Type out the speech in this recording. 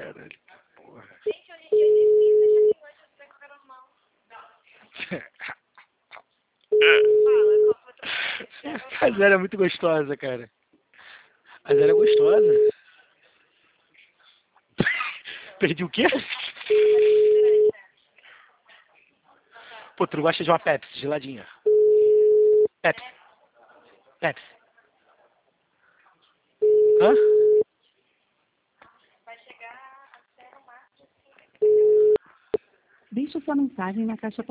caralho. Porra. Gente, hoje em dia é difícil deixar quem gosta de comer normal. A Zélia é muito gostosa, cara. A Zélia é gostosa. Perdi o quê? Pô, tu não gosta de uma Pepsi geladinha? Pepsi. Pepsi. Hã? Vai chegar até no máximo. Deixe sua mensagem na caixa